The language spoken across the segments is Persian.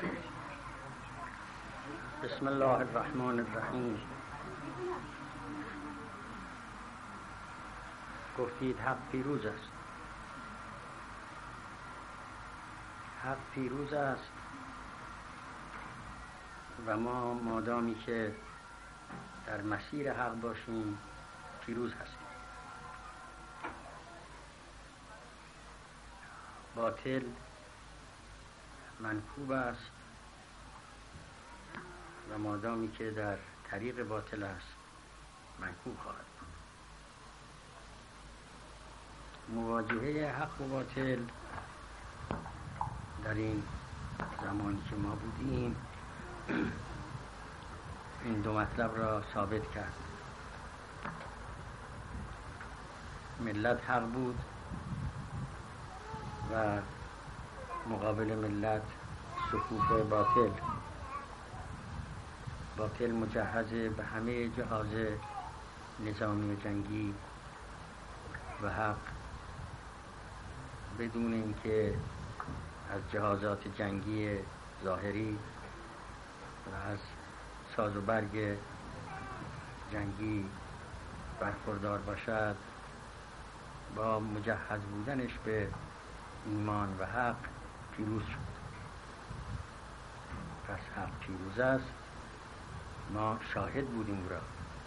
بسم الله الرحمن الرحیم. گفتید حق پیروز است. حق پیروز است و ما مادامی که در مسیر حق باشیم پیروز هستیم. باطل منکوب است و مادامی که در طریق باطل است منکوب خواهد بود. مواجهه حق و باطل در این زمانی که ما بودیم این دو مطلب را ثابت کرد. ملت حق بود و مقابل ملت صفوف باطل. باطل مجهز به همه جهاز نظامی و جنگی و حق بدون اینکه از جهازات جنگی ظاهری و از ساز و برگ جنگی برخوردار باشد، با مجهز بودنش به ایمان و حق پیروز شد. پس حق پیروز است. ما شاهد بودیم را.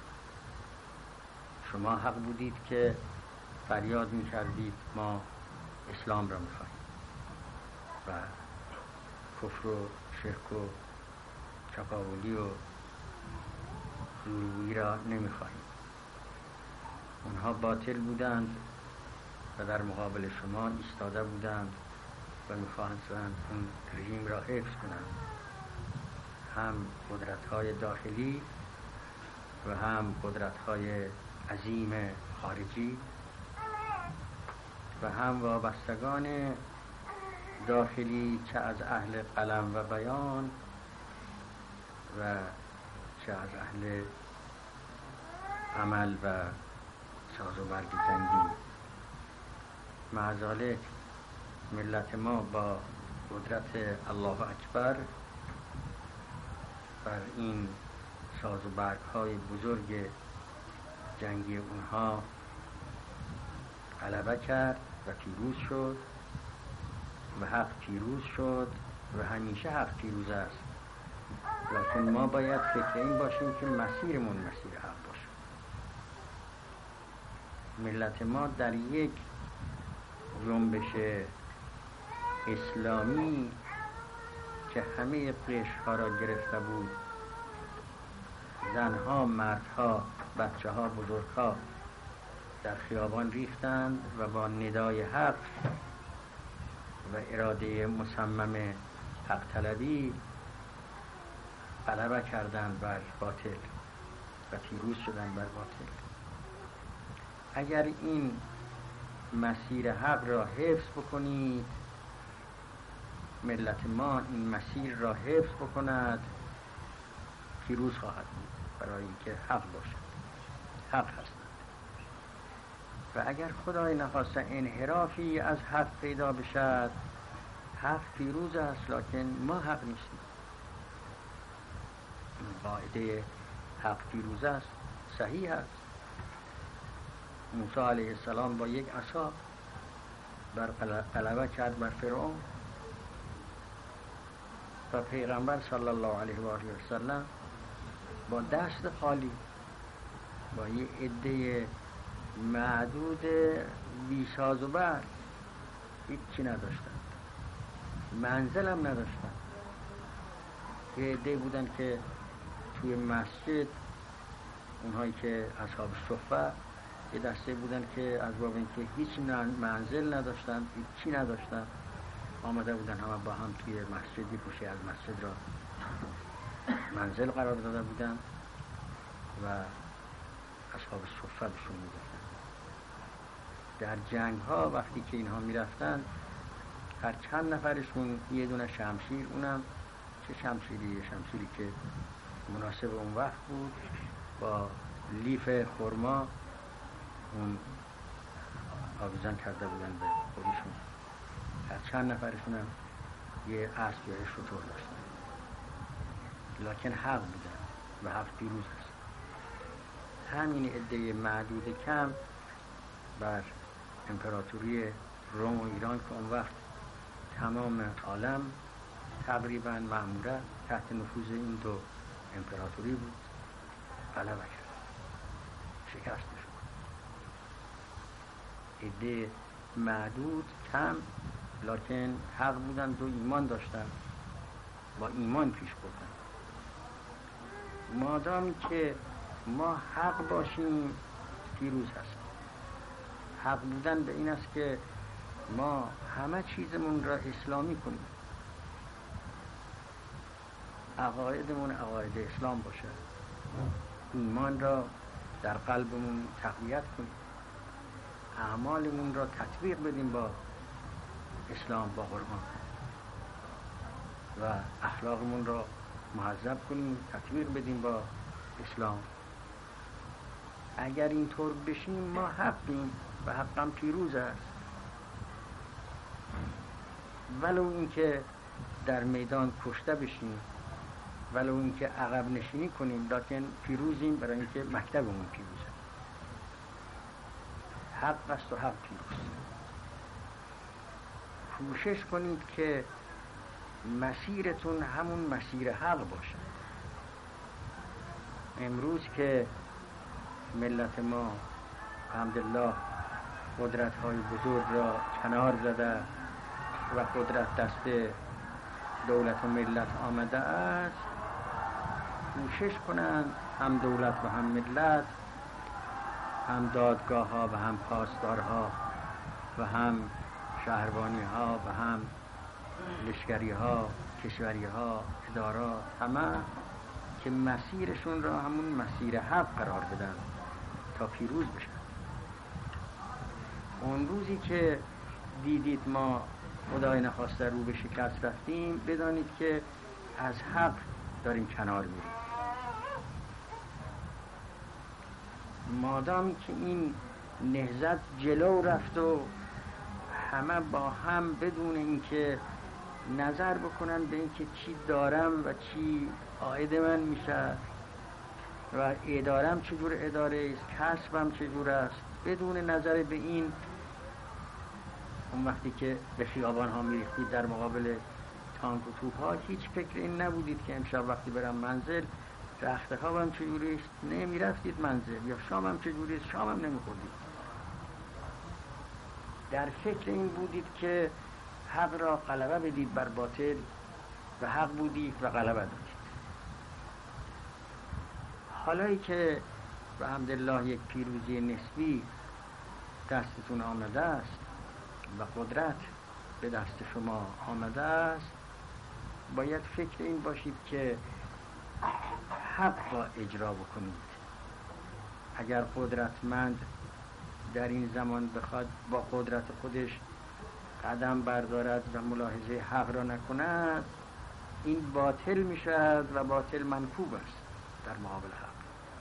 شما حق بودید که فریاد می‌کردید ما اسلام را می‌خواهیم و کفر و شرک و چپاولی و زورگویی را نمی‌خواهیم. اونها باطل بودند و در مقابل شما ایستاده بودند و می‌خواستند اون رژیم را حفظ کنند، هم قدرت‌های داخلی و هم قدرت‌های عظیم خارجی و هم وابستگان داخلی، چه از اهل قلم و بیان و چه از اهل عمل و ساز و برگ جنگی. مع ذالک ملت ما با قدرت الله اکبر بر این ساز و برگ های بزرگ جنگی اونها غلبه کرد و پیروز شد و حق پیروز شد و همیشه حق پیروز است. لکن ما باید فکر این باشیم که مسیرمون مسیر حق باشه. ملت ما در یک جنبش اسلامی که همه قشرها را گرفته بود، زنها، مردها، بچه ها، بزرگها در خیابان ریختند و با ندای حق و اراده مصمم حق طلبی غلبه کردند بر باطل و پیروز شدند بر باطل. اگر این مسیر حق را حفظ بکنید، ملت ما این مسیر را حفظ بکند، پیروز خواهد بود، برای اینکه حق باشد، حق هستند. و اگر خدای نخواسته انحرافی از حق پیدا بشد، حق پیروز است لکن ما حق نیستیم. قاعده حق پیروز است صحیح است. موسی علیه السلام با یک عصا غلبه کرد بر فرعون و پیغمبر صلی الله علیه و آله و سلم با دست خالی، با یه عده معدود بیساز و برگ، هیچی نداشتن، منزل هم نداشتن. یه عده بودن که توی مسجد، اونهایی که اصحاب صفه، یه دسته بودن که از باب اینکه هیچ منزل نداشتن، هیچی نداشتن، آمده بودن همه با هم توی مسجدی گوشه از مسجد را منزل قرار داده بودن و اصحاب صفه بهشون میگفتن. در جنگ ها وقتی که اینها میرفتن، هر چند نفرشون یه دونه شمشیر، اونم چه شمشیری؟ شمشیری که مناسب اون وقت بود، با لیف خرما اون آویزان کرده بودن به خودشون. هر چند نفرشون هم یه اسب یا شتر داشتن، لکن حق بودن و حق پیروز است. همین عده معدود کم بر امپراتوری روم و ایران که اون وقت تمام عالم تقریبا معمولا تحت نفوذ این دو امپراتوری بود، غلبه کرد، شکست شد. عده معدود کم لکن حق بودن و ایمان داشتن، با ایمان پیش بردن. مادامی که ما حق باشیم پیروز هستیم. حق بودن به این است که ما همه چیزمون را اسلامی کنیم، عقایدمون عقاید اسلام باشه، ایمان را در قلبمون تقویت کنیم، اعمالمون را تطبیق بدیم با اسلام، با قرآن، و اخلاقمون را مهذب کنیم، تطبیق بدیم با اسلام. اگر اینطور بشیم ما حقیم و حقم پیروز است، ولو اینکه در میدان کشته بشیم، ولو اینکه عقب نشینی کنیم، لکن پیروزیم، برای اینکه مکتبمون پیروزه. حق است و حق پیروز. کوشش کنید که مسیرتون همون مسیر حق باشه. امروز که ملت ما الحمدلله قدرت‌های بزرگ را کنار زده و قدرت دست دولت و ملت آمده است، کوشش کنند هم دولت و هم ملت، هم دادگاه ها و هم پاسدارها و هم شهربانی ها و هم لشکری ها، کشوری ها، ادارات، همه که مسیرشون را همون مسیر حق قرار بدن تا پیروز بشن. اون روزی که دیدید ما خدای نخواسته رو به شکست رفتیم، بدانید که از حق داریم کنار میریم. مادامی که این نهضت جلو رفت و همه با هم بدون اینکه نظر بکنن به اینکه چی دارم و چی عاید من میشه و ادارم چجور اداره است، کسبم چجور است، بدون نظر به این، اون وقتی که به خیابان ها میریختید در مقابل تانک و توپ ها، هیچ فکر این نبودید که امشب وقتی برم منزل رخت خوابم چجوری است، نمیرفتید منزل، یا شامم چجوری است، شامم نمیخوردید. در فکر این بودید که حق را غلبه بدید بر باطل و حق بودید و غلبه دادید. حالایی که الحمدلله یک پیروزی نسبی دستتون آمده است و قدرت به دست شما آمده است، باید فکر این باشید که حق را اجرا بکنید. اگر قدرتمند در این زمان بخواد با قدرت خودش قدم بردارد و ملاحظه حق را نکند، این باطل میشد و باطل منکوب است در مقابل حق.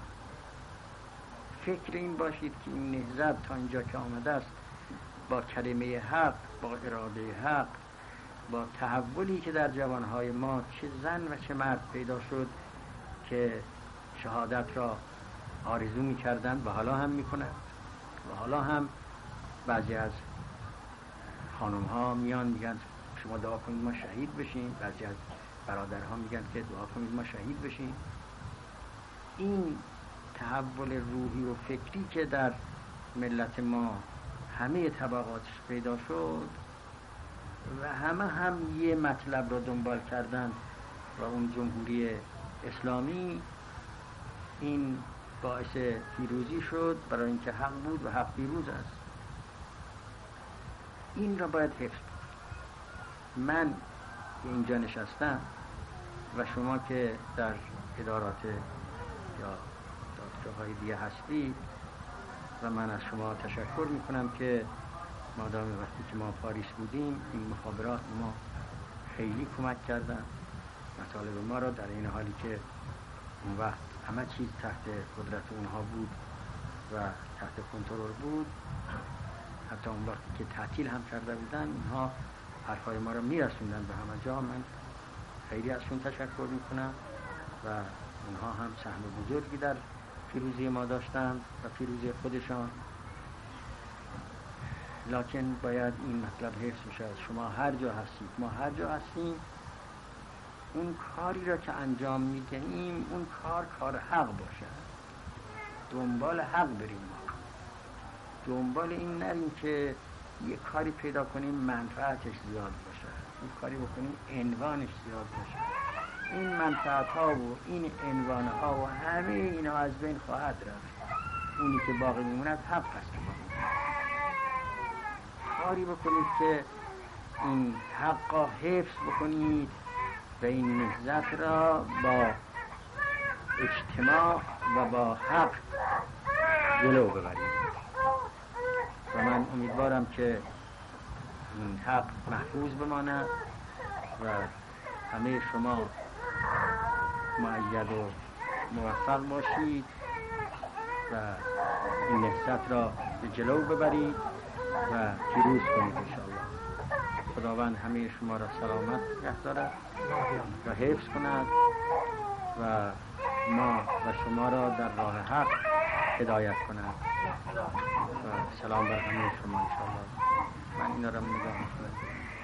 فکر این باشید که این نهضت تا اینجا که آمده است با کلمه حق، با اراده حق، با تحولی که در جوانهای ما چه زن و چه مرد پیدا شد که شهادت را آرزو می‌کردند و حالا هم می‌کنند و حالا هم بعضی از خانم‌ها میان میگن شما دعا کنید ما شهید بشیم، بعضی از برادرها میگن که دعا کنید ما شهید بشیم. این تحول روحی و فکری که در ملت ما همه طبقاتش پیدا شد و همه هم یه مطلب را دنبال کردن و اون جمهوری اسلامی، این باعث پیروزی شد، برای اینکه حق بود و حق پیروز است. این را باید حفظ بود. من که اینجا نشستم و شما که در ادارات یا دادگاه‌های دیگه هستید و من از شما تشکر میکنم که مادام وقتی که ما پاریس بودیم این مخابرات ما خیلی کمک کردن، مطالب ما را در این حالی که اون وقت همه چیز تحت قدرت اونها بود و تحت کنترل بود، حتی اون وقتی که تعطیل هم کرده بودن، اینها حرفای ما رو میرسوندن به همه جا. من خیلی ازشون تشکر میکنم و اونها هم سهم بزرگی در پیروزی ما داشتن و پیروزی خودشان. لکن باید این مطلب حفظ بشه. شما هر جا هستید، ما هر جا هستیم، اون کاری را که انجام میدهیم اون کار حق باشه، دنبال حق بریم، ما دنبال این نریم که یه کاری پیدا کنیم منفعتش زیاد باشه، این کاری بکنیم عنوانش زیاد باشه. این منفعت ها و این عنوان ها و همه اینا از بین خواهد رفت. اونی که باقی میموند حق هست که باقی میموند. کاری بکنید که این حق را حفظ بکنید و این نهضت را با اجتماع و با حق جلو ببرید. و من امیدوارم که این حق محفوظ بماند و همه شما مؤید و موفق باشید و این نهضت را به جلو ببرید و پیروز کنید انشاءالله. خداوند همه شما را سلامت نگه دارد و حفظ کند و ما و شما را در راه حق هدایت کند. و سلام بر همه شما انشاءالله. من اینا را نگاه میکنم.